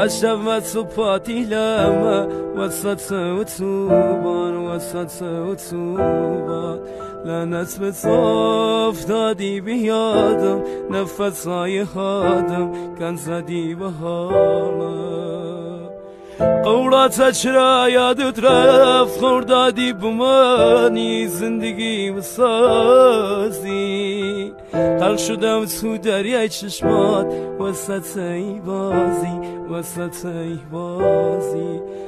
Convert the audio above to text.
عشبت و پاتیلمه وسط اتوبان وسط اتوبان لعنت به تو افتادی بیادم نفسای حادم کن زدی به حالم قولات چرا یادت رفت خوردادی بمانی زندگی بسازی غرق شدم تو دریای چشمات وسط ای بازی وسط ای بازی